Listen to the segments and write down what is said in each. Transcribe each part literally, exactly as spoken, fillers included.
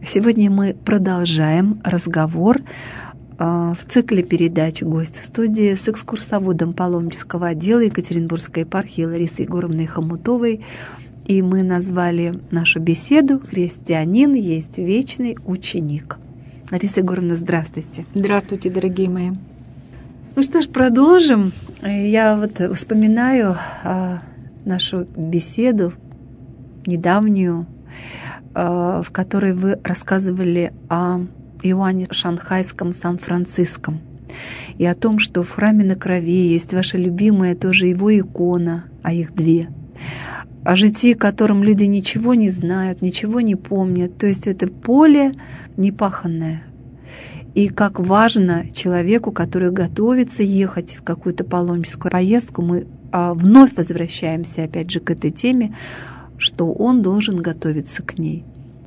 Сегодня мы продолжаем разговор в цикле передач «Гость в студии» с экскурсоводом паломнического отдела Екатеринбургской епархии Ларисой Егоровной Хомутовой. И мы назвали нашу беседу «Христианин есть вечный ученик». Лариса Егоровна, здравствуйте. Здравствуйте, дорогие мои. Ну что ж, продолжим. Я вот вспоминаю нашу беседу недавнюю, в которой вы рассказывали о Иоанне Шанхайском Сан-Франциском и о том, что в храме на Крови есть ваша любимая тоже его икона, а их две, о житии котором люди ничего не знают, ничего не помнят, то есть это поле непаханное. И как важно человеку, который готовится ехать в какую-то паломническую поездку, мы вновь возвращаемся опять же к этой теме, что он должен готовиться к ней.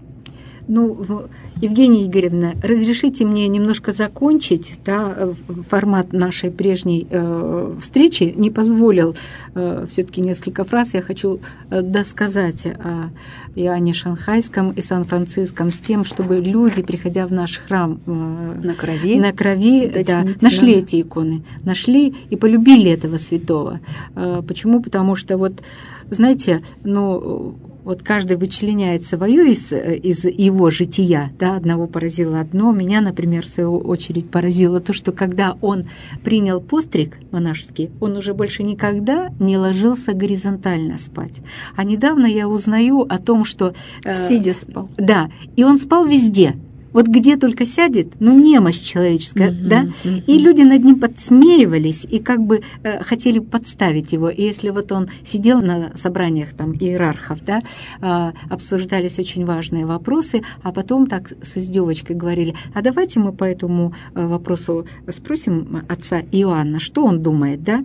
Ну, Евгения Игоревна, разрешите мне немножко закончить, да, формат нашей прежней э, встречи не позволил э, все-таки несколько фраз. Я хочу э, досказать о Иоанне Шанхайском и Сан-Франциском с тем, чтобы люди, приходя в наш храм э, на Крови, на крови да, нашли да. эти иконы, нашли и полюбили этого святого. Э, почему? Потому что вот, знаете, ну... Вот каждый вычленяет свое из, из его жития, да, одного поразило одно. Меня, например, в свою очередь поразило то, что когда он принял постриг монашеский, он уже больше никогда не ложился горизонтально спать. А недавно я узнаю о том, что... Сидя спал. Да, и он спал везде. Вот где только сядет, ну, немощь человеческая, mm-hmm, да, mm-hmm. И люди над ним подсмеивались и как бы э, хотели подставить его. И если вот он сидел на собраниях там иерархов, да, э, обсуждались очень важные вопросы, а потом так с издевочкой говорили, а давайте мы по этому вопросу спросим отца Иоанна, что он думает, да?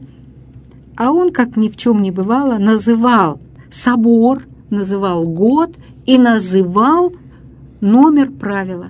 А он, как ни в чем не бывало, называл собор, называл год и называл номер правила,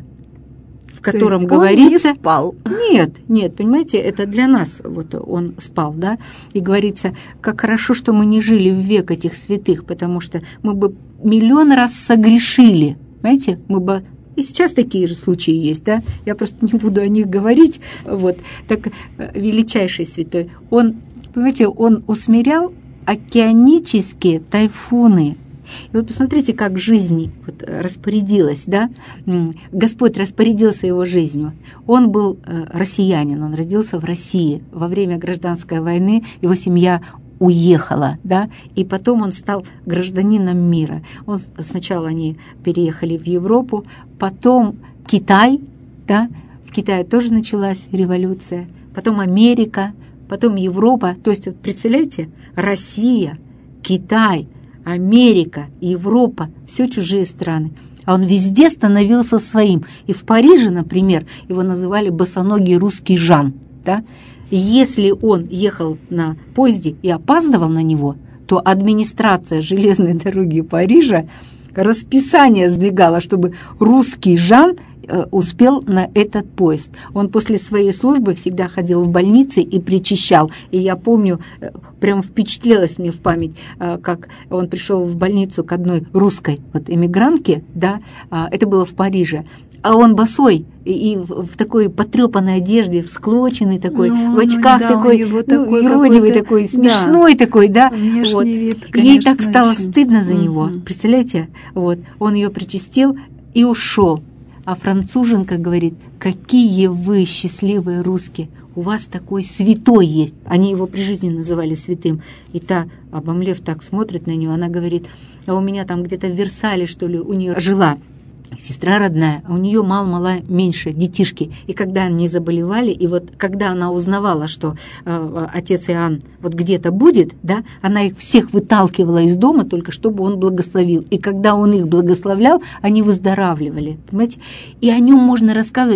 в котором То есть говорится... Он не спал. Нет, нет, понимаете, это для нас вот он спал, да, и говорится, как хорошо, что мы не жили в век этих святых, потому что мы бы миллион раз согрешили, понимаете, мы бы... И сейчас такие же случаи есть, да, я просто не буду о них говорить, вот, так величайший святой, он, понимаете, он усмирял океанические тайфуны. И вот посмотрите, как жизнь вот распорядилась, да? Господь распорядился его жизнью. Он был россиянин, он родился в России. Во время гражданской войны его семья уехала, да? И потом он стал гражданином мира. Он, сначала они переехали в Европу, потом Китай, да? В Китае тоже началась революция, потом Америка, потом Европа. То есть, вот представляете, Россия, Китай, Америка, Европа, все чужие страны. А он везде становился своим. И в Париже, например, его называли босоногий русский Жан. Да? И если он ехал на поезде и опаздывал на него, то администрация железной дороги Парижа расписание сдвигала, чтобы русский Жан успел на этот поезд. Он после своей службы всегда ходил в больницы и причащал. И я помню, прям впечатлилось мне в память, как он пришел в больницу к одной русской вот эмигрантке, да, это было в Париже, а он босой и в такой потрепанной одежде, всклоченный такой, ну, в очках ну, да, такой, ну, такой юродивый такой, смешной да, такой, да. Вот. Вид, конечно, ей так стало очень... стыдно за mm-hmm. него, представляете? Вот. Он ее причастил и ушел. А француженка говорит, какие вы счастливые русские, у вас такой святой есть. Они его при жизни называли святым. И та, обомлев, так смотрит на нее, она говорит, а у меня там где-то в Версале, что ли, у нее жила сестра родная, а у нее мало-мало меньше детишки. И когда они заболевали, и вот когда она узнавала, что э, отец Иоанн вот где-то будет, да, она их всех выталкивала из дома, только чтобы он благословил. И когда он их благословлял, они выздоравливали, понимаете? И о нем можно рассказывать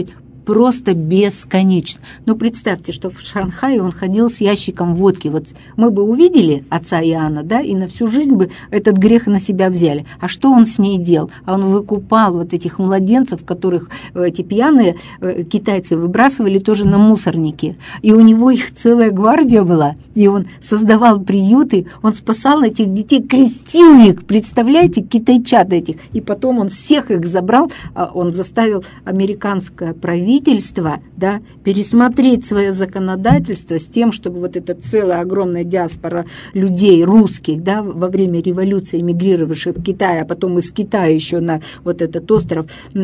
просто бесконечно. Ну, представьте, что в Шанхае он ходил с ящиком водки. Вот мы бы увидели отца Иоанна, да, и на всю жизнь бы этот грех на себя взяли. А что он с ней делал? А он выкупал вот этих младенцев, которых эти пьяные китайцы выбрасывали тоже на мусорники. И у него их целая гвардия была, и он создавал приюты, он спасал этих детей, крестил их, представляете, китайчат этих. И потом он всех их забрал, он заставил американское правительство, да, пересмотреть свое законодательство с тем, чтобы вот эта целая огромная диаспора людей, русских, да, во время революции эмигрировавших в Китай, а потом из Китая еще на вот этот остров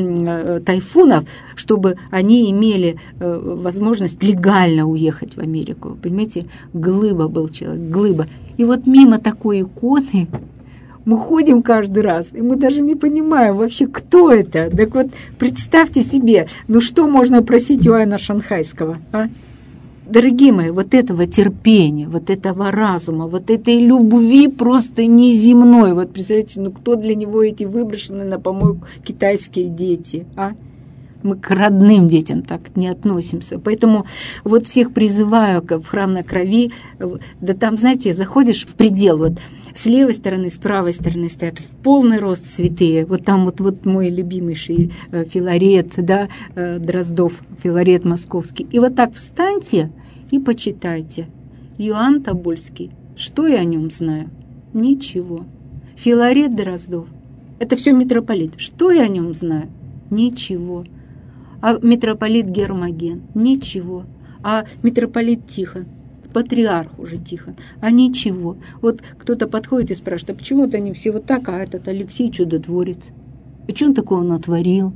Тайфунов, чтобы они имели возможность легально уехать в Америку. Понимаете, глыба был человек, глыба. И вот мимо такой иконы мы ходим каждый раз, и мы даже не понимаем вообще, кто это. Так вот, представьте себе, ну что можно просить у Иоанна Шанхайского, а? Дорогие мои, вот этого терпения, вот этого разума, вот этой любви просто неземной. Вот представляете, ну кто для него эти выброшенные на помойку китайские дети, а? Мы к родным детям так не относимся. Поэтому вот всех призываю в храм на крови. Да там, знаете, заходишь в предел, вот с левой стороны, с правой стороны стоят в полный рост святые. Вот там вот, вот мой любимейший Филарет, да, Дроздов, Филарет московский. И вот так встаньте и почитайте. Иоанн Тобольский. Что я о нем знаю? Ничего. Филарет Дроздов. Это все митрополит. Что я о нем знаю? Ничего. А митрополит Гермоген? Ничего. А митрополит Тихон? Патриарх уже Тихон? А ничего. Вот кто-то подходит и спрашивает, а почему-то они все вот так, а этот Алексей чудотворец? И что он такого натворил?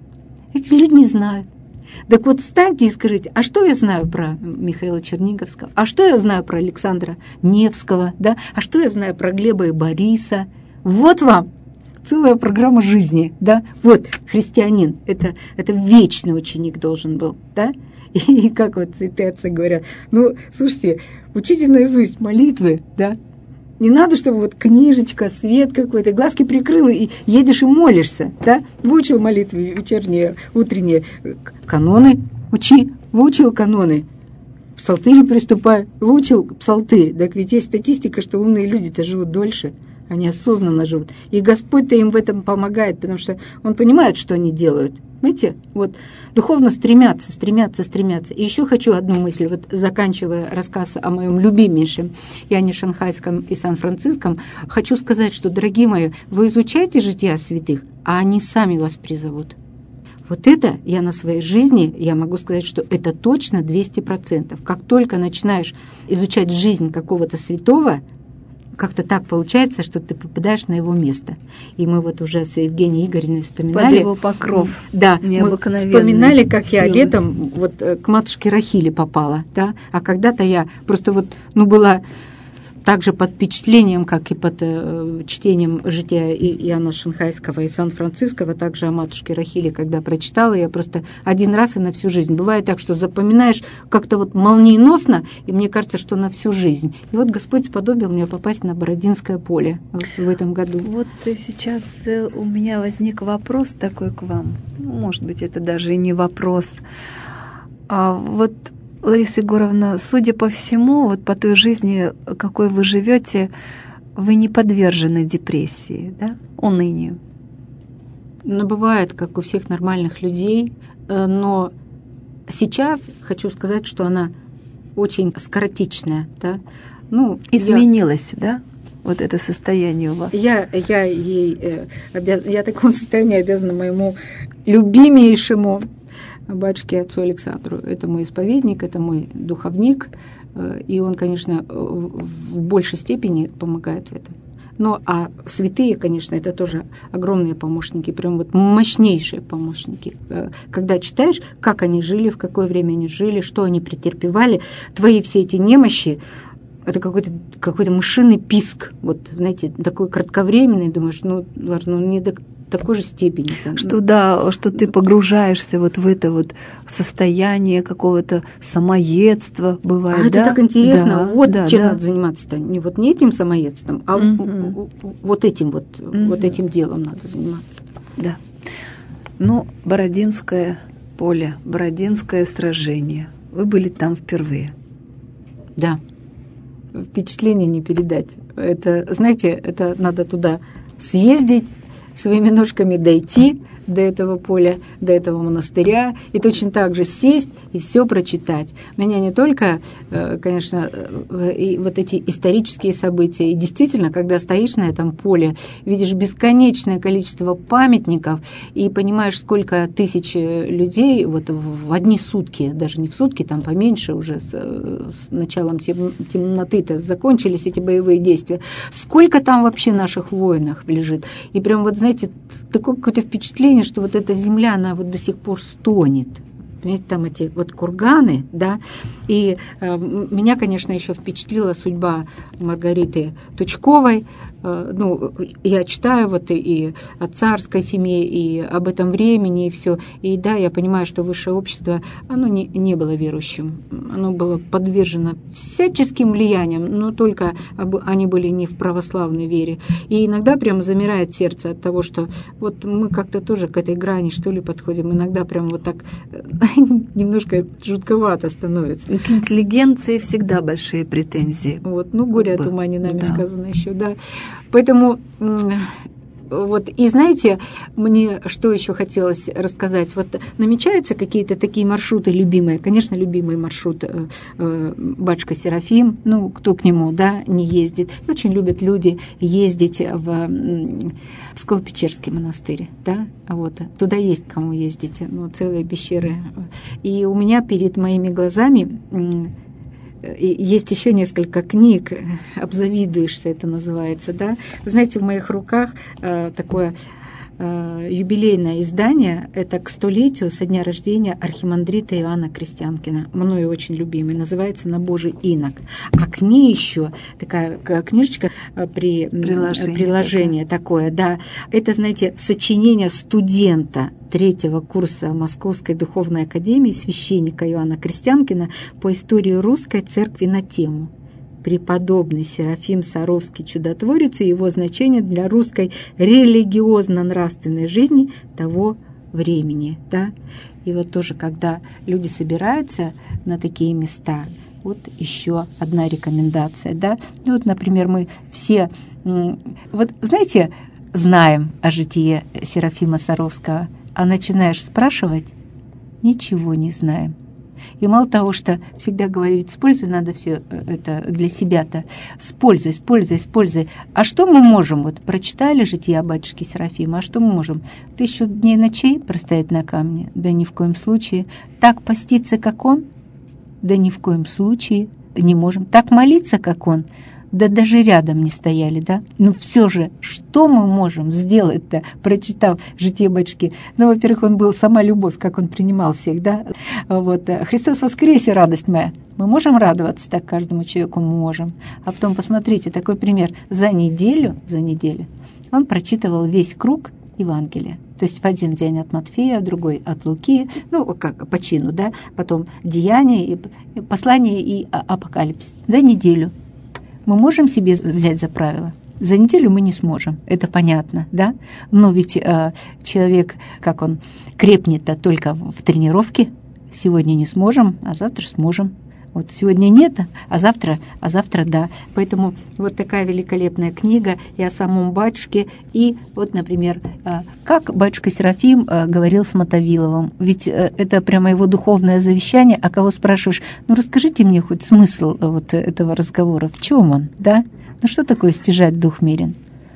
Эти люди не знают. Так вот встаньте и скажите, а что я знаю про Михаила Черниговского? А что я знаю про Александра Невского? Да? А что я знаю про Глеба и Бориса? Вот вам целая программа жизни, да, вот христианин, это, это вечный ученик должен был, да, и, и как вот святые отцы говорят, ну, слушайте, учите наизусть молитвы, да, не надо, чтобы вот книжечка, свет какой-то, глазки прикрыла, и едешь и молишься, да, выучил молитвы вечерние, утренние, каноны учи, выучил каноны, в псалтыре приступай, выучил псалтырь, так ведь есть статистика, что умные люди-то живут дольше, они осознанно живут. И Господь-то им в этом помогает, потому что Он понимает, что они делают. Понимаете? Вот духовно стремятся, стремятся, стремятся. И еще хочу одну мысль, вот заканчивая рассказ о моем любимейшем Иоанне Шанхайском и Сан-Франциском, хочу сказать, что, дорогие мои, вы изучайте жития святых, а они сами вас призовут. Вот это я на своей жизни, я могу сказать, что это точно двести процентов. Как только начинаешь изучать жизнь какого-то святого, как-то так получается, что ты попадаешь на его место. И мы вот уже с Евгенией Игоревной вспоминали. Под его покров. Да, мы вспоминали, как силы. Я летом вот к матушке Рахиле попала, да, а когда-то я просто вот, ну, была также под впечатлением, как и под э, чтением жития Иоанна Шанхайского и Сан-Франциского, также о матушке Рахиле, когда прочитала, я просто один раз и на всю жизнь. Бывает так, что запоминаешь как-то вот молниеносно, и мне кажется, что на всю жизнь. И вот Господь сподобил мне попасть на Бородинское поле в этом году. Вот сейчас у меня возник вопрос такой к вам. Может быть, это даже и не вопрос. А вот, Лариса Егоровна, судя по всему, вот по той жизни, какой вы живете, вы не подвержены депрессии, да, унынию? Ну, бывает, как у всех нормальных людей, но сейчас хочу сказать, что она очень скоротечная, да. Ну, изменилось, я... да? Вот это состояние у вас? Я, я, ей, я такому состоянию обязана моему любимейшему батюшке отцу Александру. Это мой исповедник, это мой духовник, и он, конечно, в большей степени помогает в этом. Ну, а святые, конечно, это тоже огромные помощники, прям вот мощнейшие помощники. Когда читаешь, как они жили, в какое время они жили, что они претерпевали, твои все эти немощи, это какой-то какой-то мышиный писк, вот, знаете, такой кратковременный, думаешь, ну, ну не до такой же степени. Там, что ну, да, что ты погружаешься вот в это вот состояние какого-то самоедства, бывает, а да? это так интересно, да, вот да, чем да. надо заниматься-то, не вот не этим самоедством, а угу. вот этим вот, угу. вот этим делом надо заниматься. Да. Ну, Бородинское поле, Бородинское сражение. Вы были там впервые. Да. Впечатление не передать. Это, знаете, это надо туда съездить, своими ножками дойти до этого поля, до этого монастыря, и точно так же сесть и все прочитать. Меня не только, конечно, и вот эти исторические события, и действительно, когда стоишь на этом поле, видишь бесконечное количество памятников и понимаешь, сколько тысяч людей вот в одни сутки, даже не в сутки, там поменьше уже с, с началом тем, темноты-то закончились эти боевые действия, сколько там вообще наших воинов лежит. И прям вот, знаете, такое какое-то впечатление, что вот эта земля, она вот до сих пор стонет. Понимаете, там эти вот курганы, да. И э, меня, конечно, еще впечатлила судьба Маргариты Тучковой. Э, ну, я читаю вот и, и о царской семье, и об этом времени, и все. И да, я понимаю, что высшее общество, оно не, не было верующим. Оно было подвержено всяческим влияниям, но только они были не в православной вере. И иногда прям замирает сердце от того, что вот мы как-то тоже к этой грани, что ли, подходим. Иногда прям вот так немножко жутковато становится. К интеллигенции всегда большие претензии. Вот, ну, горе от ума не нами да. сказано еще, да. Поэтому вот, и знаете, мне что еще хотелось рассказать? Вот намечаются какие-то такие маршруты любимые, конечно, любимый маршрут э, э, батюшка Серафим, ну, кто к нему, да, не ездит. Очень любят люди ездить в э, Псково-Печерский монастырь, да, вот, туда есть кому ездить, ну, целые пещеры. И у меня перед моими глазами есть еще несколько книг, «Обзавидуешься» это называется, да. Знаете, в моих руках э, такое э, юбилейное издание, это к столетию со дня рождения архимандрита Иоанна Крестьянкина, мною очень любимый, называется «На Божий инок». А к ней еще такая книжечка при приложение, приложение такое, да. Это, знаете, сочинение студента третьего курса Московской духовной академии священника Иоанна Крестьянкина по истории русской церкви на тему «Преподобный Серафим Саровский чудотворец и его значение для русской религиозно-нравственной жизни того времени». Да? И вот тоже, когда люди собираются на такие места, вот еще одна рекомендация. Да? Ну, вот, например, мы все, вот знаете, знаем о житии Серафима Саровского, а начинаешь спрашивать, ничего не знаем. И мало того, что всегда говорю, ведь с пользой надо все это для себя-то, с пользой, с пользой, с пользой. А что мы можем? Вот прочитали жития батюшки Серафима, а что мы можем? Тысячу дней ночей простоять на камне? Да ни в коем случае. Так поститься, как он? Да ни в коем случае не можем. Так молиться, как он? Да даже рядом не стояли, да? Ну все же, что мы можем сделать-то, прочитав житие батюшки? Ну, во-первых, он был сама любовь, как он принимал всех, да? Вот, Христос воскресе, радость моя. Мы можем радоваться так каждому человеку? Можем. А потом, посмотрите, такой пример. За неделю, за неделю он прочитывал весь круг Евангелия. То есть в один день от Матфея, в другой от Луки, ну, как по чину, да? Потом Деяния, и послание и Апокалипсис. За неделю. Мы можем себе взять за правило? За неделю мы не сможем, это понятно, да? Но ведь э, человек, как он крепнет-то только в тренировке, сегодня не сможем, а завтра сможем. Вот сегодня нет, а завтра, а завтра да. Поэтому вот такая великолепная книга и о самом батюшке. И вот, например, как батюшка Серафим говорил с Мотовиловым. Ведь это прямо его духовное завещание. А кого спрашиваешь, ну расскажите мне хоть смысл вот этого разговора, в чем он, да? Ну что такое стяжать дух мирен?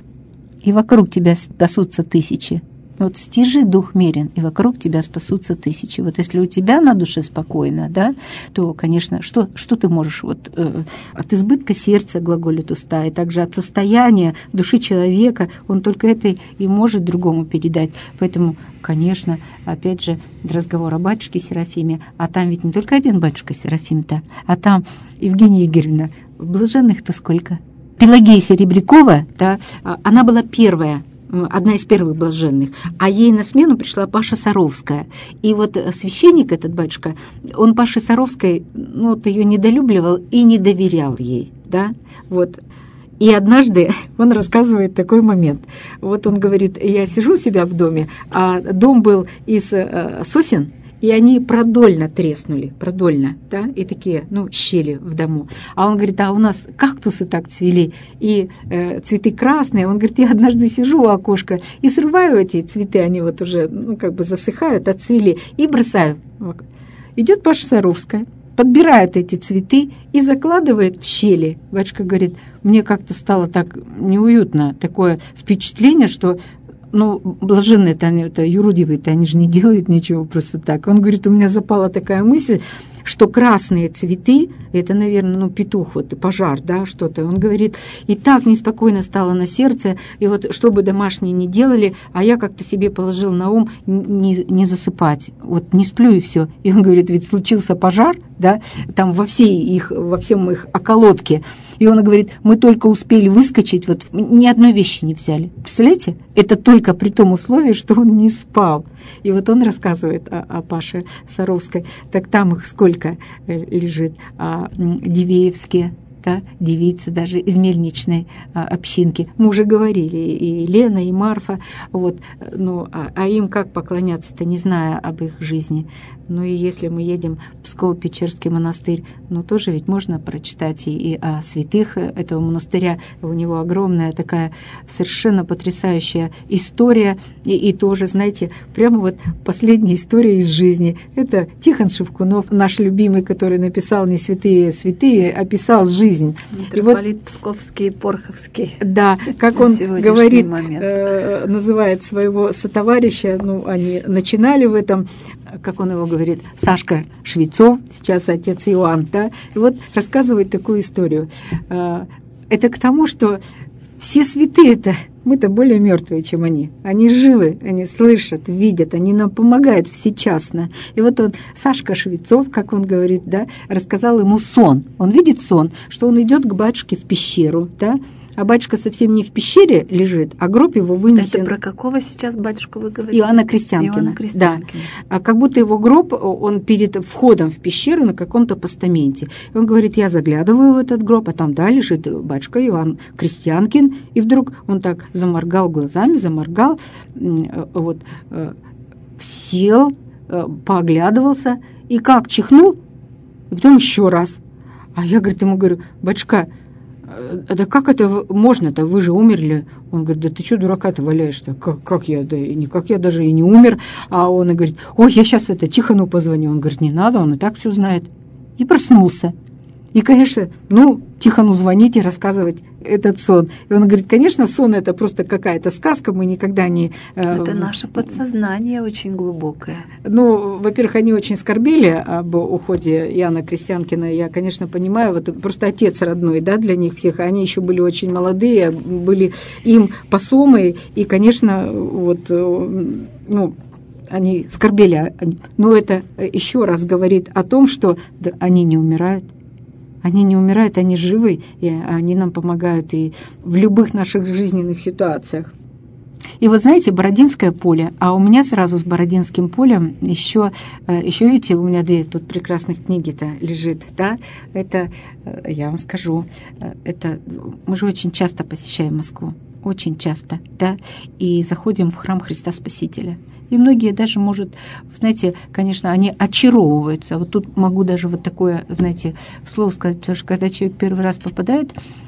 И вокруг тебя спасутся тысячи. Вот стяжи дух мирен, и вокруг тебя спасутся тысячи. Вот если у тебя на душе спокойно, да, то, конечно, что, что ты можешь? Вот, э, от избытка сердца глаголит уста, и также от состояния души человека он только это и может другому передать. Поэтому, конечно, опять же, разговор о батюшке Серафиме, а там ведь не только один батюшка Серафим-то, а там Евгения Игоревна, блаженных-то сколько? Пелагея Серебрякова, да, она была первая, одна из первых блаженных, а ей на смену пришла Паша Саровская. И вот священник этот батюшка, он Паше Саровской, ну, вот ее недолюбливал и не доверял ей, да, вот. И однажды он рассказывает такой момент. Вот он говорит, я сижу у себя в доме, а дом был из сосен, и они продольно треснули, продольно, да, и такие, ну, щели в дому. А он говорит, а у нас кактусы так цвели, и э, цветы красные. Он говорит, я однажды сижу у окошка и срываю эти цветы, они вот уже, ну, как бы засыхают, отцвели, и бросаю. Идет Паша Саровская, подбирает эти цветы и закладывает в щели. Батюшка говорит, мне как-то стало так неуютно, такое впечатление, что, ну, блаженные-то они, это юродивые-то, они же не делают ничего просто так. Он говорит, у меня запала такая мысль, что красные цветы, это, наверное, ну, петух, вот пожар, да, что-то. Он говорит, и так неспокойно стало на сердце, и вот что бы домашние не делали, а я как-то себе положил на ум не, не засыпать, вот не сплю и все. И он говорит, ведь случился пожар, да, там во всей их, во всем их околотке. И он говорит, мы только успели выскочить, вот ни одной вещи не взяли. Представляете? Это только при том условии, что он не спал. И вот он рассказывает о, о Паше Саровской. Так там их сколько лежит? А, Дивеевские, да, девицы даже из мельничной а, общинки. Мы уже говорили, и Лена, и Марфа. Вот, ну, а, а им как поклоняться-то, не зная об их жизни? Ну и если мы едем в Псково-Печерский монастырь, ну тоже ведь можно прочитать и, и о святых этого монастыря. У него огромная такая совершенно потрясающая история. И, и тоже, знаете, прямо вот последняя история из жизни. Это Тихон Шевкунов, наш любимый, который написал «Не святые святые», описал жизнь. Митрополит вот, Псковский и Порховский. Да, как он говорит, э, называет своего сотоварища, ну, они начинали в этом, как он его говорит, Сашка Швецов, сейчас отец Иоанн, да, и вот рассказывает такую историю. Это к тому, что все святые-то, мы-то более мертвые, чем они. Они живы, они слышат, видят, они нам помогают всечасно. И вот он, Сашка Швецов, как он говорит, да, рассказал ему сон. Он видит сон, что он идет к батюшке в пещеру, да, а батюшка совсем не в пещере лежит, а гроб его вынесен. Это про какого сейчас батюшку вы говорите? Иоанна Крестьянкина. Иоанна Крестьянкина. Да. А как будто его гроб, он перед входом в пещеру на каком-то постаменте. И он говорит, я заглядываю в этот гроб, а там, да, лежит батюшка Иоанн Крестьянкин. И вдруг он так заморгал глазами, заморгал, вот, сел, пооглядывался, и как чихнул, и потом еще раз. А я, говорит, ему говорю, батюшка, да как это можно-то, вы же умерли. Он говорит, да ты что дурака-то валяешь-то? Как, как я? Да никак я даже и не умер. А он и говорит, ой, я сейчас это Тихону позвоню. Он говорит, не надо, он и так все знает. И проснулся. И, конечно, ну, Тихону звонить и рассказывать этот сон. И он говорит, конечно, сон — это просто какая-то сказка, мы никогда не... Это наше подсознание очень глубокое. Ну, во-первых, они очень скорбели об уходе Иоанна Крестьянкина, я, конечно, понимаю, вот просто отец родной, да, для них всех, они еще были очень молодые, были им посомы, и, конечно, вот, ну, они скорбели. Но это еще раз говорит о том, что да, они не умирают. Они не умирают, они живы, и они нам помогают и в любых наших жизненных ситуациях. И вот знаете, Бородинское поле, а у меня сразу с Бородинским полем еще, еще видите, у меня две тут прекрасных книги-то лежит, да, это, я вам скажу, это, мы же очень часто посещаем Москву, очень часто, да, и заходим в храм Христа Спасителя. И многие даже, может, знаете, конечно, они очаровываются. Вот тут могу даже вот такое, знаете, слово сказать, потому что когда человек первый раз попадает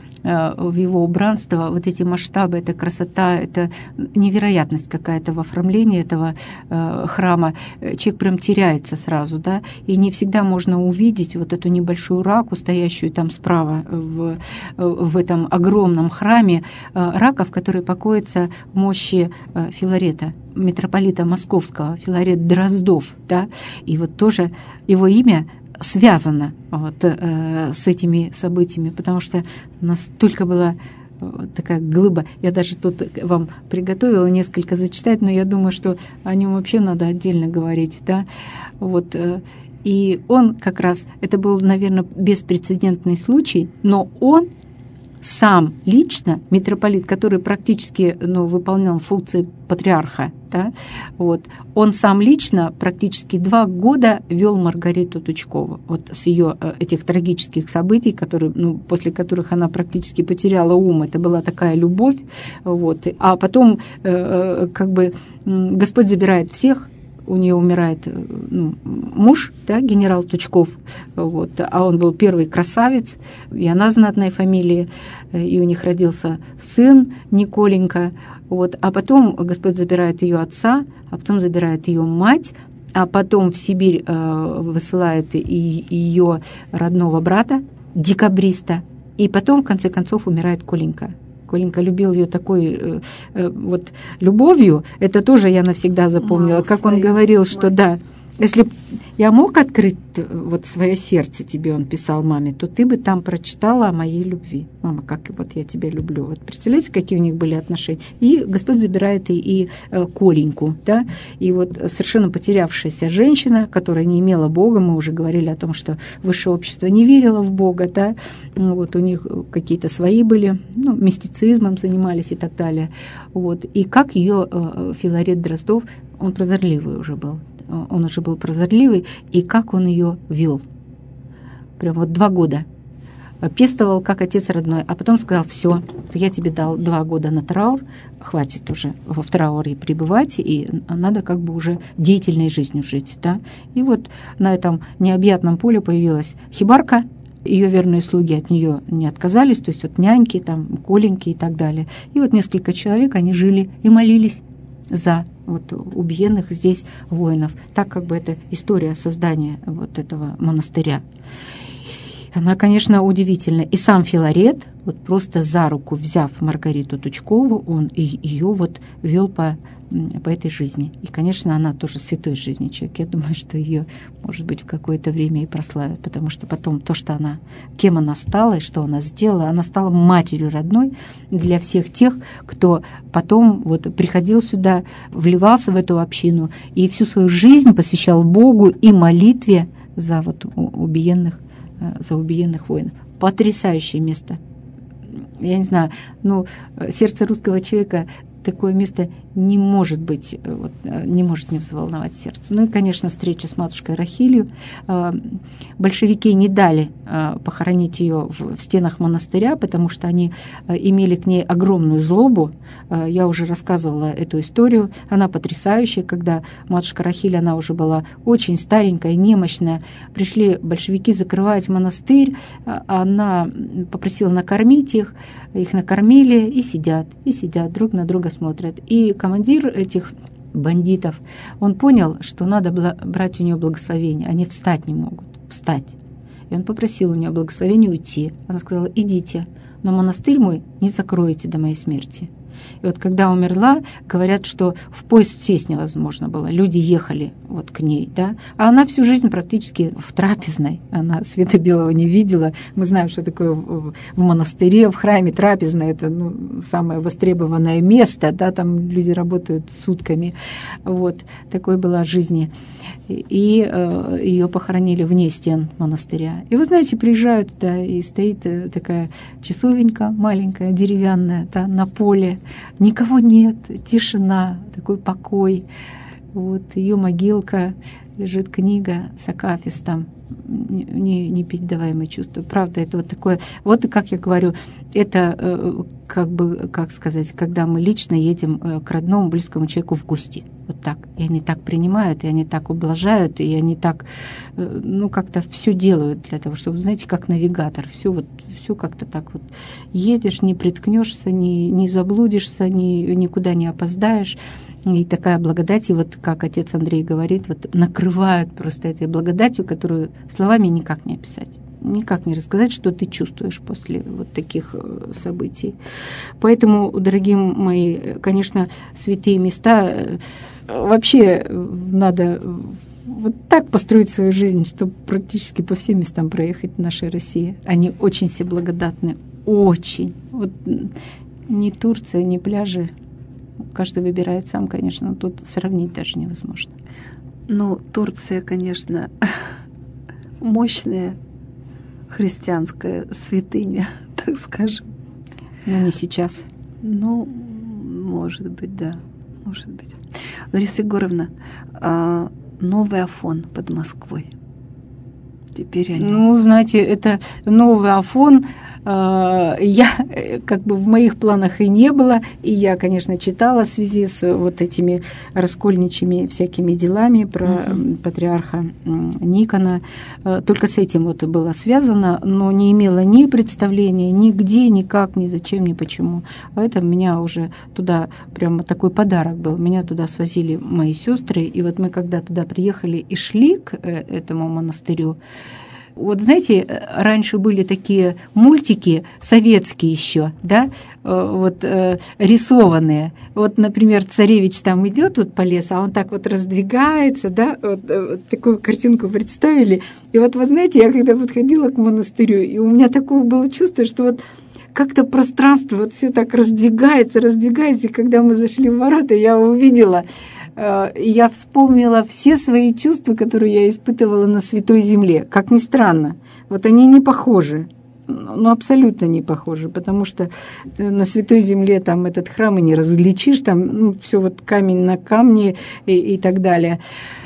в его убранство, вот эти масштабы, эта красота, это невероятность какая-то в оформлении этого э, храма. Человек прям теряется сразу, да, и не всегда можно увидеть вот эту небольшую раку, стоящую там справа в, в этом огромном храме, э, рака, в которой покоится в мощи э, Филарета, митрополита Московского, Филарет Дроздов, да, и вот тоже его имя связано вот, э, с этими событиями, потому что настолько была вот такая глыба. Я даже тут вам приготовила несколько зачитать, но я думаю, что о нем вообще надо отдельно говорить, да, вот. Э, и он как раз, это был, наверное, беспрецедентный случай, но он сам лично, митрополит, который практически, ну, выполнял функции патриарха, да, вот, он сам лично практически два года вел Маргариту Тучкову вот с ее этих трагических событий, которые, ну, после которых она практически потеряла ум. Это была такая любовь, вот, а потом э, как бы Господь забирает всех, у нее умирает ну, муж, да, генерал Тучков, вот, а он был первый красавец, и она знатной фамилии, и у них родился сын Николенька, вот, а потом Господь забирает ее отца, а потом забирает ее мать, а потом в Сибирь э, высылает и ее родного брата, декабриста, и потом, в конце концов, умирает Коленька. Коленька любил ее такой э, э, вот любовью, это тоже я навсегда запомнила, Мама как он говорил, мать. Что да, если б я мог открыть вот свое сердце тебе, он писал маме, то ты бы там прочитала о моей любви. Мама, как вот я тебя люблю. Вот представляете, какие у них были отношения? И Господь забирает и, и Коленьку, да, и вот совершенно потерявшаяся женщина, которая не имела Бога, мы уже говорили о том, что высшее общество не верило в Бога, да, вот у них какие-то свои были, ну, мистицизмом занимались и так далее. Вот. И как ее Филарет Дроздов, он прозорливый уже был, он уже был прозорливый, и как он ее вел. Прям вот два года. Пестовал, как отец родной, а потом сказал, все, я тебе дал два года на траур, хватит уже в трауре пребывать, и надо как бы уже деятельной жизнью жить. Да? И вот на этом необъятном поле появилась хибарка, ее верные слуги от нее не отказались, то есть вот няньки, там, Коленьки и так далее. И вот несколько человек, они жили и молились за вот убиенных здесь воинов. Так как бы это история создания вот этого монастыря. Она, конечно, удивительна. И сам Филарет, вот просто за руку взяв Маргариту Тучкову, он и ее вот вел по, по этой жизни. И, конечно, она тоже святой жизни человек. Я думаю, что ее, может быть, в какое-то время и прославят, потому что потом то, что она, кем она стала и что она сделала, она стала матерью родной для всех тех, кто потом вот приходил сюда, вливался в эту общину и всю свою жизнь посвящал Богу и молитве за вот убиенных за убиенных воинов. Потрясающее место. Я не знаю, ну, сердце русского человека, такое место не может быть, вот, не может не взволновать сердце. Ну и, конечно, встреча с матушкой Рахилью. Большевики не дали похоронить ее в стенах монастыря, потому что они имели к ней огромную злобу. Я уже рассказывала эту историю. Она потрясающая, когда матушка Рахиль, она уже была очень старенькая, немощная. Пришли большевики закрывать монастырь. Она попросила накормить их. Их накормили и сидят, и сидят, друг на друга смотрят. И командир этих бандитов, он понял, что надо брать у нее благословение. Они встать не могут, встать. И он попросил у нее благословения уйти. Она сказала, идите, но монастырь мой не закроете до моей смерти. И вот когда умерла, говорят, что в поезд сесть невозможно было. Люди ехали вот к ней, да. А она всю жизнь практически в трапезной. Она света белого не видела. Мы знаем, что такое в, в монастыре, в храме трапезная. Это ну, самое востребованное место, да. Там люди работают сутками. Вот. Такой была жизнь. И э, ее похоронили вне стен монастыря. И вы знаете, приезжают туда, и стоит такая часовенька маленькая, деревянная, да, на поле. Никого нет, тишина, такой покой. Вот ее могилка, лежит книга с акафистом, не, непередаваемые чувства. Правда, это вот такое... Вот, как я говорю, это как бы, как сказать, когда мы лично едем к родному, близкому человеку в гости. Вот так. И они так принимают, и они так ублажают, и они так, ну, как-то все делают для того, чтобы, знаете, как навигатор. Все вот, все как-то так вот. Едешь, не приткнешься, не, не заблудишься, ни, никуда не опоздаешь. И такая благодать, и вот как отец Андрей говорит, вот накрывают просто этой благодатью, которую словами никак не описать, никак не рассказать, что ты чувствуешь после вот таких событий. Поэтому, дорогие мои, конечно, святые места, вообще надо вот так построить свою жизнь, чтобы практически по всем местам проехать в нашей России. Они очень все благодатны, очень. Вот ни Турция, ни пляжи. Каждый выбирает сам, конечно, но тут сравнить даже невозможно. Ну, Турция, конечно, мощная христианская святыня, так скажем. Но не сейчас. Ну, может быть, да, может быть. Лариса Егоровна, Новый Афон под Москвой. теперь о нем? Ну, знаете, это новый Афон. Я, как бы в моих планах и не было, и я, конечно, читала в связи с вот этими раскольничьими всякими делами про uh-huh. патриарха Никона. Только с этим вот было связано, но не имела ни представления, ни где, ни как, ни зачем, ни почему. Поэтому меня уже туда, прямо такой подарок был, меня туда свозили мои сестры, и вот мы когда туда приехали и шли к этому монастырю, вот знаете, раньше были такие мультики советские еще, да, вот э, рисованные. Вот, например, царевич там идет вот по лесу, а он так вот раздвигается, да, вот, вот такую картинку представили. И вот вы знаете, я когда подходила к монастырю, и у меня такое было чувство, что вот как-то пространство вот все так раздвигается, раздвигается, и когда мы зашли в ворота, я увидела, я вспомнила все свои чувства, которые я испытывала на Святой Земле. Как ни странно, вот они не похожи, ну абсолютно не похожи, потому что на Святой Земле там этот храм и не различишь, там ну, все вот камень на камне и, и так далее.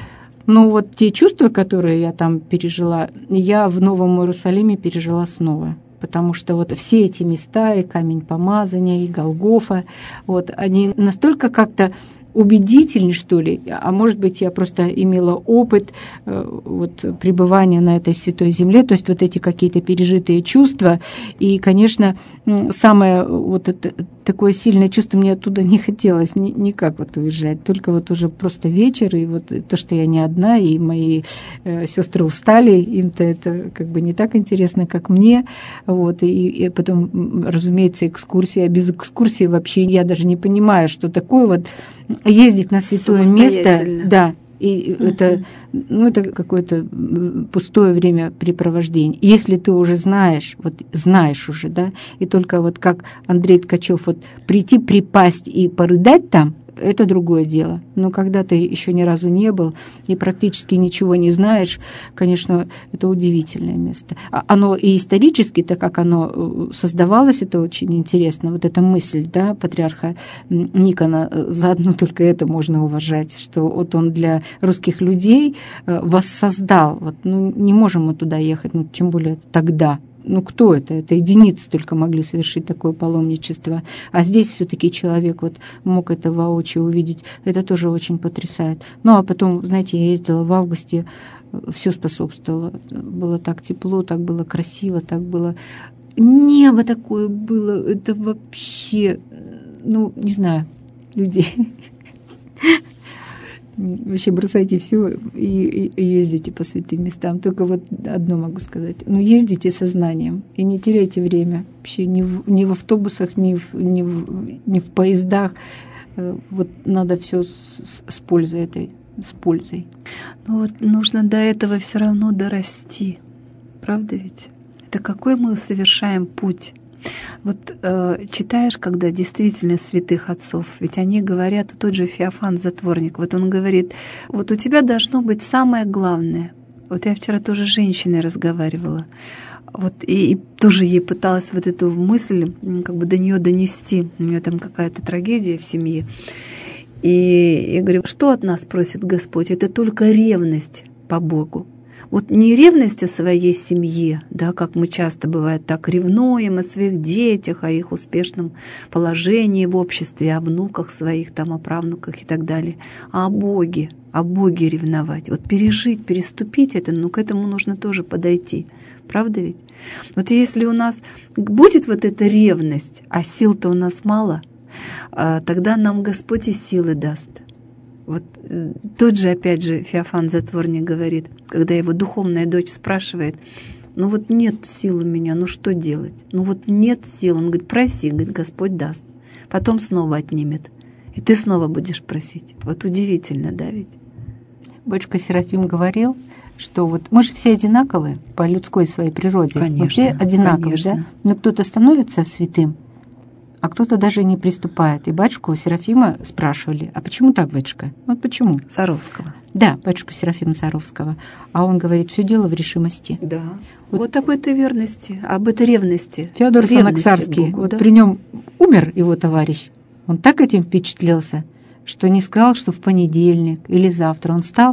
Но вот те чувства, которые я там пережила, я в Новом Иерусалиме пережила снова. Потому что вот все эти места, и камень помазания, и Голгофа, вот, они настолько как-то убедительный, что ли, а может быть, я просто имела опыт э, вот, пребывания на этой святой земле, то есть вот эти какие-то пережитые чувства, и, конечно, самое вот это, такое сильное чувство, мне оттуда не хотелось ни, никак вот уезжать, только вот уже просто вечер, и вот то, что я не одна, и мои э, сестры устали, им-то это как бы не так интересно, как мне, вот, и, и потом, разумеется, экскурсия, без экскурсии вообще я даже не понимаю, что такое вот ездить на святое место, да, и uh-huh. это, ну, это какое-то пустое времяпрепровождение. Если ты уже знаешь, вот знаешь уже, да, и только вот как Андрей Ткачев, вот прийти, припасть и порыдать там, это другое дело. Но когда ты еще ни разу не был и практически ничего не знаешь, конечно, это удивительное место. Оно и исторически, так как оно создавалось, это очень интересно. Вот эта мысль, да, патриарха Никона, заодно только это можно уважать, что вот он для русских людей воссоздал. Вот, ну, не можем мы туда ехать, ну, тем более тогда. Ну, кто это? Это единицы только могли совершить такое паломничество. А здесь все-таки человек вот мог это воочию увидеть. Это тоже очень потрясает. Ну, а потом, знаете, я ездила в августе, все способствовало. Было так тепло, так было красиво, так было... Небо такое было. Это вообще, ну, не знаю, людей... Вообще бросайте все и, и ездите по святым местам. Только вот одно могу сказать. Ну, ездите сознанием и не теряйте время. Вообще ни в, ни в автобусах, ни в, ни, в, ни в поездах. Вот надо все с, с пользой этой, с пользой. Ну вот нужно до этого все равно дорасти. Правда ведь? Это какой мы совершаем путь? Вот э, читаешь, когда действительно святых отцов, ведь они говорят, тот же Феофан Затворник, вот он говорит, вот у тебя должно быть самое главное. Вот я вчера тоже с женщиной разговаривала, вот и, и тоже ей пыталась вот эту мысль как бы до нее донести. У нее там какая-то трагедия в семье. И я говорю, что от нас просит Господь? Это только ревность по Богу. Вот не ревность о своей семье, да, как мы часто бывает так ревнуем о своих детях, о их успешном положении в обществе, о внуках своих, там, о правнуках и так далее, а о Боге, о Боге ревновать. Вот пережить, переступить это, ну, к этому нужно тоже подойти. Правда ведь? Вот если у нас будет вот эта ревность, а сил-то у нас мало, тогда нам Господь и силы даст. Вот тот же, опять же, Феофан Затворник говорит, когда его духовная дочь спрашивает, ну вот нет сил у меня, ну что делать? Ну вот нет сил. Он говорит, проси, говорит, Господь даст. Потом снова отнимет. И ты снова будешь просить. Вот удивительно, да ведь? Батюшка Серафим говорил, что вот мы же все одинаковые по людской своей природе. Конечно, мы все одинаковые, конечно. Да? Но кто-то становится святым, а кто-то даже не приступает. И батюшку Серафима спрашивали, а почему так, батюшка? Вот почему? Саровского. Да, батюшку Серафима Саровского. А он говорит, все дело в решимости. Да. Вот, вот об этой верности, об этой ревности. Феодор Санаксарский, вот да? При нем умер его товарищ. Он так этим впечатлился, что не сказал, что в понедельник или завтра. Он встал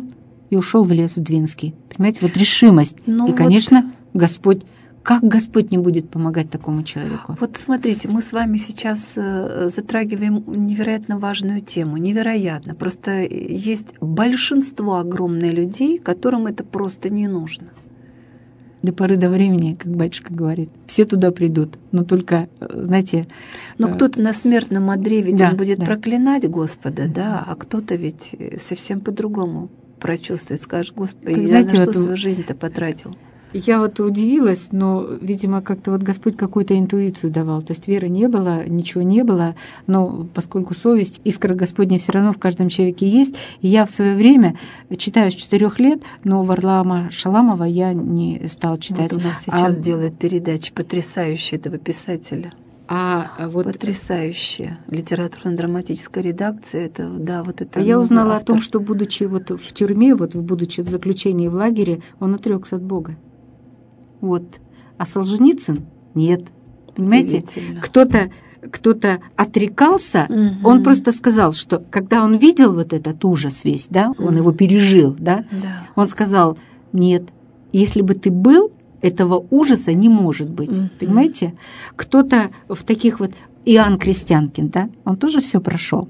и ушел в лес в Двинский. Понимаете, вот решимость. Ну и, вот... конечно, Господь, как Господь не будет помогать такому человеку? Вот смотрите, мы с вами сейчас затрагиваем невероятно важную тему. Невероятно. Просто есть большинство огромное людей, которым это просто не нужно. До поры до времени, как батюшка говорит, все туда придут, но только, знаете... Но кто-то на смертном одре ведь да, он будет да. проклинать Господа, Mm-hmm. да, а кто-то ведь совсем по-другому прочувствует, скажет: Господи, как, я знаете, на вот что свою жизнь-то потратил? Я вот удивилась, но, видимо, как-то вот Господь какую-то интуицию давал. То есть веры не было, ничего не было, но поскольку совесть, искра Господня все равно в каждом человеке есть. И я в свое время читаю с четырех лет, но Варлаама Шаламова я не стала читать. Вот у нас сейчас а... делают передачи потрясающие этого писателя. А вот потрясающая литературно-драматическая редакция. Это, да, вот это. Я узнала автор. о том, что, будучи вот в тюрьме, вот будучи в заключении в лагере, он отрекся от Бога. Вот. А Солженицын нет. Понимаете? Кто-то кто-то отрекался, угу. Он просто сказал, что когда он видел вот этот ужас весь, да, он угу. его пережил, да, да, он сказал: нет, если бы ты был, этого ужаса не может быть. Mm-hmm. Понимаете? Кто-то в таких вот... Иоанн Крестьянкин, да? Он тоже все прошел.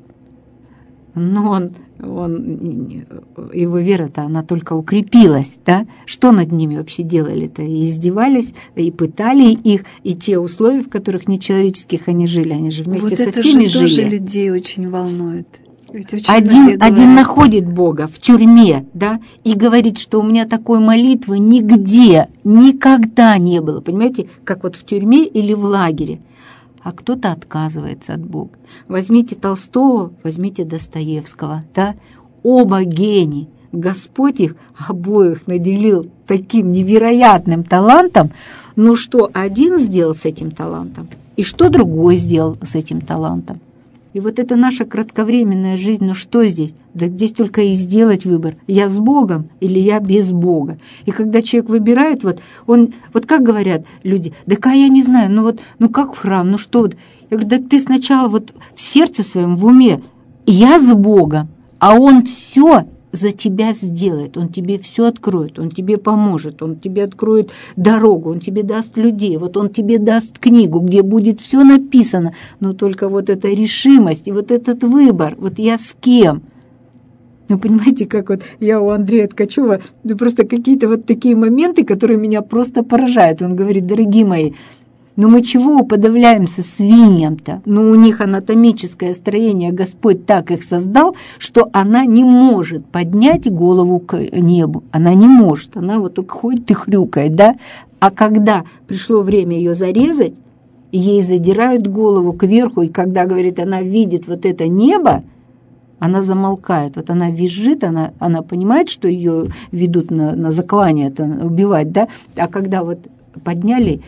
Но он, он, его вера-то, она только укрепилась, да? Что над ними вообще делали-то? И издевались, и пытали их, и те условия, в которых нечеловеческих они жили, они же вместе вот со всеми жили. Вот это же тоже людей очень волнует. Один, один находит Бога в тюрьме, да, и говорит, что у меня такой молитвы нигде, никогда не было, понимаете, как вот в тюрьме или в лагере. А кто-то отказывается от Бога. Возьмите Толстого, возьмите Достоевского, да, оба гении. Господь их обоих наделил таким невероятным талантом, но что один сделал с этим талантом, и что другой сделал с этим талантом. И вот это наша кратковременная жизнь, ну что здесь? Да здесь только и сделать выбор. Я с Богом или я без Бога. И когда человек выбирает, вот он, вот как говорят люди, да ка я не знаю, ну вот, ну как в храм, ну что вот. Я говорю, да ты сначала вот в сердце своем, в уме, я с Богом, а Он все за тебя сделает, Он тебе все откроет, Он тебе поможет, Он тебе откроет дорогу, Он тебе даст людей, вот Он тебе даст книгу, где будет все написано, но только вот эта решимость и вот этот выбор, вот я с кем? Ну, понимаете, как вот я у Андрея Ткачева, ну, просто какие-то вот такие моменты, которые меня просто поражают. Он говорит: дорогие мои, ну мы чего уподавляемся свиньям-то? Ну у них анатомическое строение, Господь так их создал, что она не может поднять голову к небу. Она не может, она вот только ходит и хрюкает, да? А когда пришло время ее зарезать, ей задирают голову кверху, и когда, говорит, она видит вот это небо, она замолкает. Вот она визжит, она, она понимает, что ее ведут на, на заклание, это убивать, да? А когда вот подняли...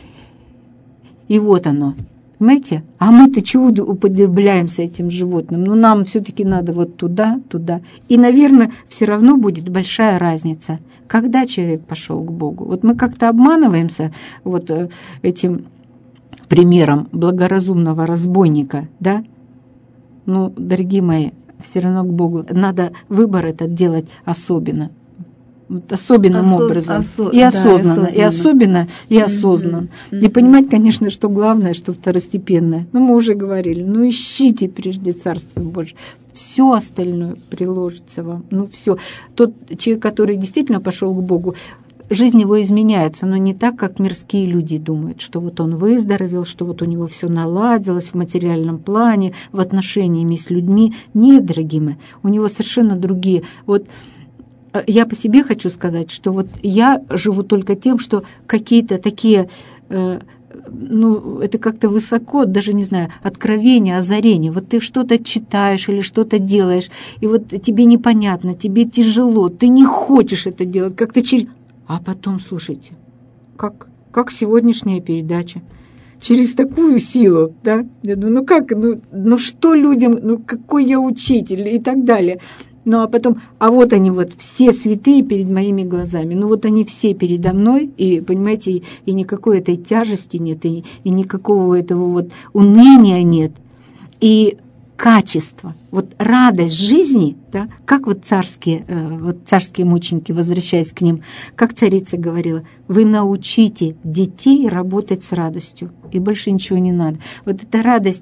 И вот оно, понимаете? А мы-то чего уподобляемся этим животным? Ну, нам все-таки надо вот туда, туда. И, наверное, все равно будет большая разница, когда человек пошел к Богу. Вот мы как-то обманываемся вот этим примером благоразумного разбойника, да? Ну, дорогие мои, все равно к Богу надо выбор этот делать особенно. Вот особенным Осоз... образом. Осо... И осознанно, да, и, и особенно, и осознанно. Mm-hmm. И понимать, конечно, что главное, что второстепенное. Ну, мы уже говорили, ну, ищите прежде Царство Божие. Все остальное приложится вам. Ну, все. Тот человек, который действительно пошел к Богу, жизнь его изменяется, но не так, как мирские люди думают, что вот он выздоровел, что вот у него все наладилось в материальном плане, в отношениями с людьми. Нет, дорогие мои, у него совершенно другие. Вот я по себе хочу сказать, что вот я живу только тем, что какие-то такие, э, ну, это как-то высоко, даже не знаю, откровения, озарения. Вот ты что-то читаешь или что-то делаешь, и вот тебе непонятно, тебе тяжело, ты не хочешь это делать, как-то через... А потом, слушайте, как, как сегодняшняя передача. Через такую силу, да? Я думаю, ну как, ну, ну что людям, ну какой я учитель и так далее. Ну, а потом, а вот они вот, все святые перед моими глазами. Ну, вот они все передо мной, и, понимаете, и, и никакой этой тяжести нет, и, и никакого этого вот уныния нет. И качество, вот радость жизни, да, как вот царские, вот царские мученики, возвращаясь к ним, как царица говорила, вы научите детей работать с радостью, и больше ничего не надо. Вот эта радость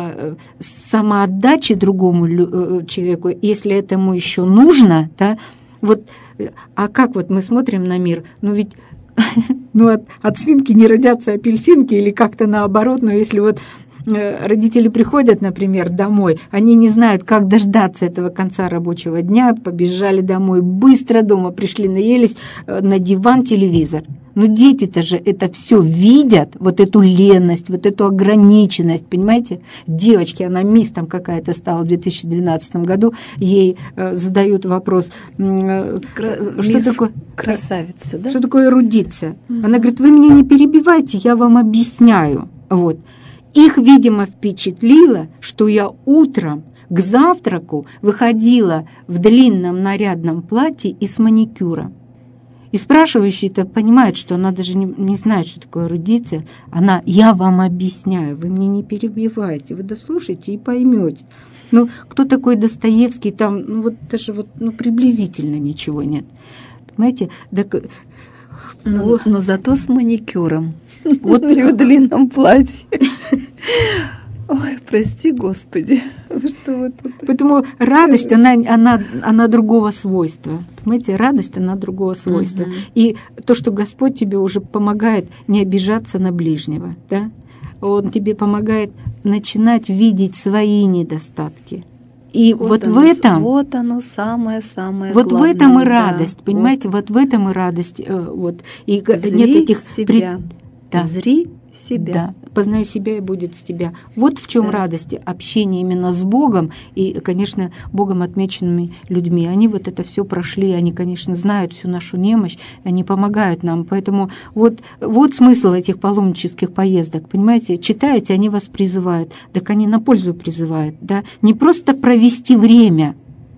самоотдачи другому человеку, если этому еще нужно, да, вот, а как вот мы смотрим на мир, ну ведь ну, от, от свинки не родятся апельсинки или как-то наоборот, но если вот родители приходят, например, домой, они не знают, как дождаться этого конца рабочего дня, побежали домой, быстро дома пришли, наелись, на диван, телевизор. Но дети-то же это все видят, вот эту ленность, вот эту ограниченность, понимаете? Девочки, она мисс там какая-то стала в две тысячи двенадцатом году, ей э, задают вопрос, э, Кра- что такое... Красавица, да? Что такое эрудиция? Mm-hmm. Она говорит, вы меня не перебивайте, я вам объясняю. Вот. Их, видимо, впечатлило, что я утром к завтраку выходила в длинном нарядном платье и с маникюром. И спрашивающий-то понимает, что она даже не, не знает, что такое эрудиция. Она, я вам объясняю, вы мне не перебивайте, вы дослушайте и поймете. Ну, кто такой Достоевский, там, ну, вот даже вот, ну, приблизительно ничего нет. Понимаете? Так, но, ну, но зато с маникюром. Вот и в длинном платье. Ой, прости, Господи, что вот это. Поэтому радость, она, она, она другого свойства. Понимаете, радость, она другого свойства. Uh-huh. И то, что Господь тебе уже помогает не обижаться на ближнего, да? Он тебе помогает начинать видеть свои недостатки. И вот, вот оно, в этом... Вот оно самое-самое Вот главное, в этом и да. радость, понимаете, вот. вот в этом и радость. Вот. И Зри нет этих... себя. Да. Зри себя. Да, познай себя и будет с тебя. Вот в чем да. радость общения именно с Богом и, конечно, Богом отмеченными людьми. Они вот это все прошли, они, конечно, знают всю нашу немощь, они помогают нам. Поэтому вот, вот смысл этих паломнических поездок, понимаете? Читаете, они вас призывают, так они на пользу призывают, да? Не просто провести время,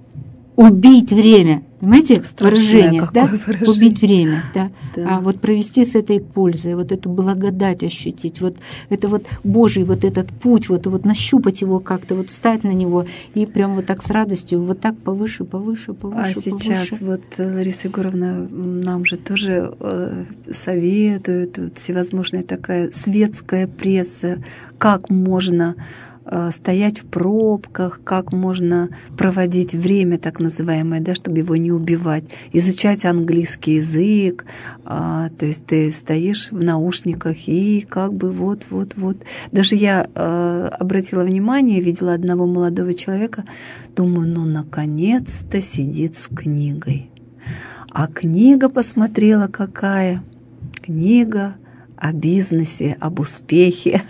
убить время. Понимаете, выражение, да? Выражение. Убить время, да? Да. А вот провести с этой пользой, вот эту благодать ощутить, вот это вот Божий вот этот путь, вот, вот нащупать его как-то, вот встать на него и прям вот так с радостью, вот так повыше, повыше, повыше, А сейчас повыше. вот Лариса Егоровна нам же тоже э, советует, вот, всевозможная такая светская пресса, как можно стоять в пробках, как можно проводить время, так называемое, да, чтобы его не убивать, изучать английский язык, а, то есть ты стоишь в наушниках и как бы вот-вот-вот. Даже я а, обратила внимание, видела одного молодого человека, думаю, ну, наконец-то сидит с книгой. А книга, посмотрела, какая? Книга о бизнесе, об успехе.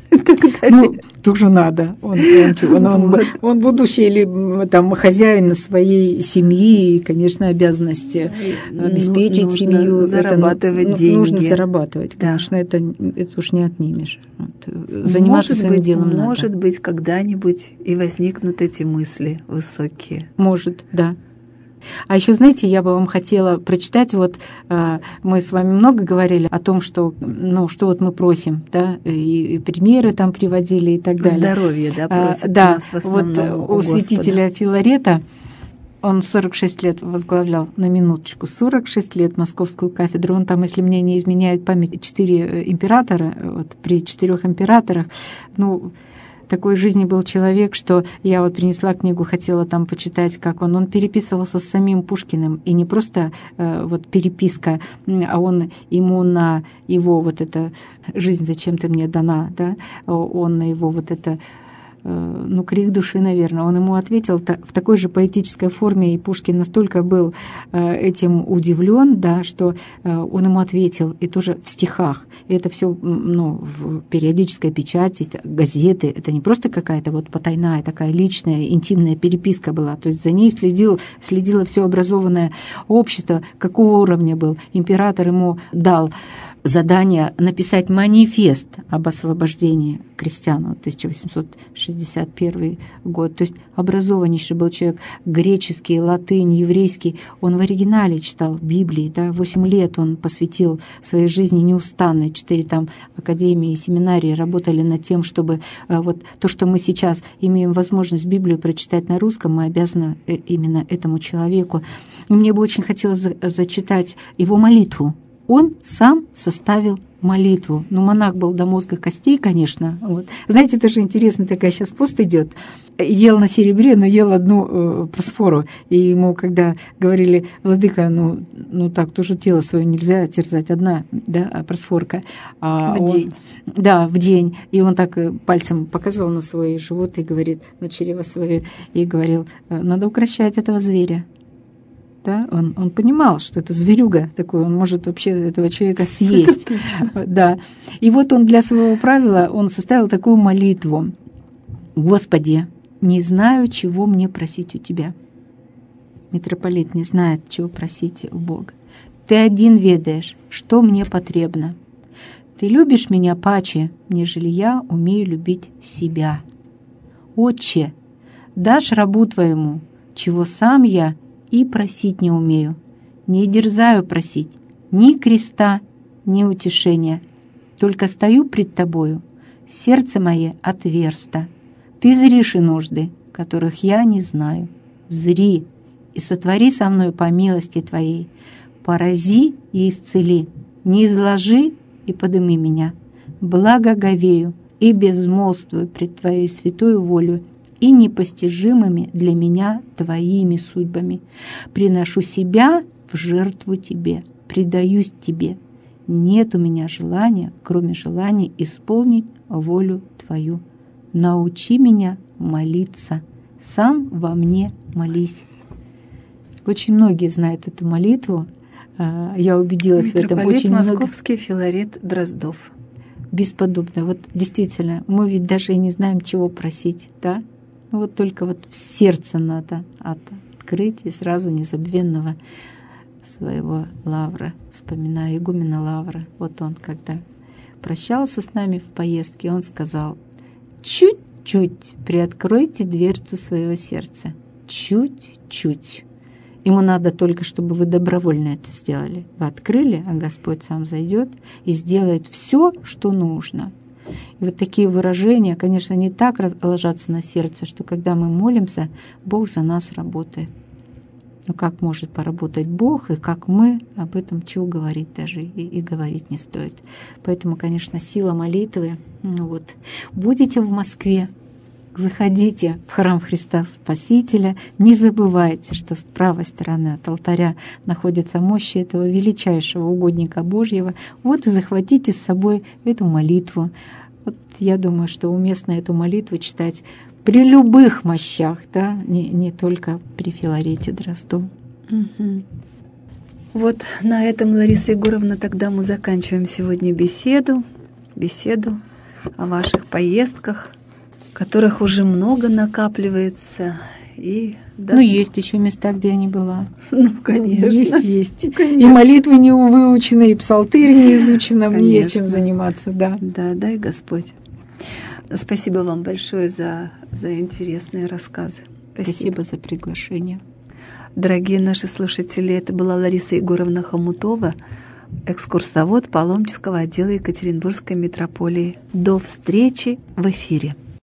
Ну, тоже надо. Он, он, он, он, он будущий или там хозяин своей семьи, и, конечно, обязанности обеспечить нужно семью. Зарабатывать это, деньги. Нужно зарабатывать, да. Конечно, это, это уж не отнимешь. Вот. Заниматься может своим быть, делом может надо. Может быть, когда-нибудь и возникнут эти мысли высокие. Может, да. А еще, знаете, я бы вам хотела прочитать, вот э, мы с вами много говорили о том, что, ну, что вот мы просим, да, и, и примеры там приводили и так далее. Здоровье, да, просят а, да, нас в основном вот у у святителя Филарета, он сорок шесть лет возглавлял, на минуточку, сорок шесть лет Московскую кафедру. Он там, если мне не изменяет память, четыре императора, вот при четырех императорах, ну... Такой жизни был человек, что я вот принесла книгу, хотела там почитать, как он. Он переписывался с самим Пушкиным, и не просто э, вот переписка, а он ему на его вот это «Жизнь зачем-то мне дана», да, он на его вот это, э, ну, крик души, наверное, он ему ответил в такой же поэтической форме, и Пушкин настолько был э, этим удивлен, да, что э, он ему ответил, и тоже в стихах. И это все, ну, в периодической печати, газеты, это не просто какая-то вот потайная такая личная, интимная переписка была, то есть за ней следил, следило все образованное общество, какого уровня был. Император ему дал задание написать манифест об освобождении крестьян, тысяча восемьсот шестьдесят первый год. То есть образованнейший был человек, греческий, латынь, еврейский. Он в оригинале читал Библии, да, восемь лет он посвятил своей жизни неустанно. Четыре там академии и семинарии работали над тем, чтобы вот то, что мы сейчас имеем возможность Библию прочитать на русском, мы обязаны именно этому человеку. И мне бы очень хотелось зачитать его молитву. Он сам составил молитву. Ну, монах был до мозга костей, конечно. Вот. Знаете, тоже интересно, такая сейчас пост идет. Ел на серебре, но ел одну э, просфору. И ему, когда говорили, владыка, ну, ну так, тоже тело свое нельзя терзать, одна, да, просфорка. А в он, день. Да, в день. И он так пальцем показывал на свой живот и говорит, на чрево свое, и говорил, надо укрощать этого зверя. Да, он, он понимал, что это зверюга такой, он может вообще этого человека съесть. Да. И вот он для своего правила, он составил такую молитву. «Господи, не знаю, чего мне просить у Тебя». Митрополит не знает, чего просить у Бога. «Ты один ведаешь, что мне потребно. Ты любишь меня паче, нежели я умею любить себя. Отче, дашь рабу Твоему, чего сам я и просить не умею. Не дерзаю просить ни креста, ни утешения. Только стою пред Тобою, сердце мое отверсто. Ты зришь и нужды, которых я не знаю. Зри и сотвори со мною по милости Твоей. Порази и исцели, не изложи и подыми меня. Благоговею и безмолвствую пред Твоей святою волю и непостижимыми для меня Твоими судьбами. Приношу себя в жертву Тебе, предаюсь Тебе. Нет у меня желания, кроме желания исполнить волю Твою. Научи меня молиться, сам во мне молись». Очень многие знают эту молитву. Я убедилась в этом. Очень московский много... Филарет Дроздов. Бесподобно. Вот действительно, мы ведь даже и не знаем, чего просить, да? Вот только вот в сердце надо открыть и сразу незабвенного своего Лавра. Вспоминаю игумена Лавра. Вот он, когда прощался с нами в поездке, он сказал: чуть-чуть приоткройте дверцу своего сердца. Чуть-чуть. Ему надо только, чтобы вы добровольно это сделали. Вы открыли, а Господь сам зайдет и сделает все, что нужно. И вот такие выражения, конечно, не так ложатся на сердце, что когда мы молимся, Бог за нас работает. Но как может поработать Бог, и как мы, об этом чего говорить даже и, и говорить не стоит. Поэтому, конечно, сила молитвы. Ну вот. Будете в Москве, заходите в храм Христа Спасителя. Не забывайте, что с правой стороны от алтаря находятся мощи этого величайшего угодника Божьего. Вот и захватите с собой эту молитву. Вот я думаю, что уместно эту молитву читать при любых мощах, да, не, не только при Филарете Дроздове. Угу. Вот на этом, Лариса Егоровна, тогда мы заканчиваем сегодня беседу, беседу о ваших поездках, которых уже много накапливается. И, да. Ну, есть еще места, где я не была. Ну, конечно. Есть, есть. Ну, конечно. И молитвы не выучены, и псалтырь не изучена, мне есть чем заниматься, да. Да, дай Господь. Спасибо вам большое за, за интересные рассказы. Спасибо. Спасибо за приглашение. Дорогие наши слушатели, это была Лариса Егоровна Хомутова, экскурсовод Паломнического отдела Екатеринбургской митрополии. До встречи в эфире.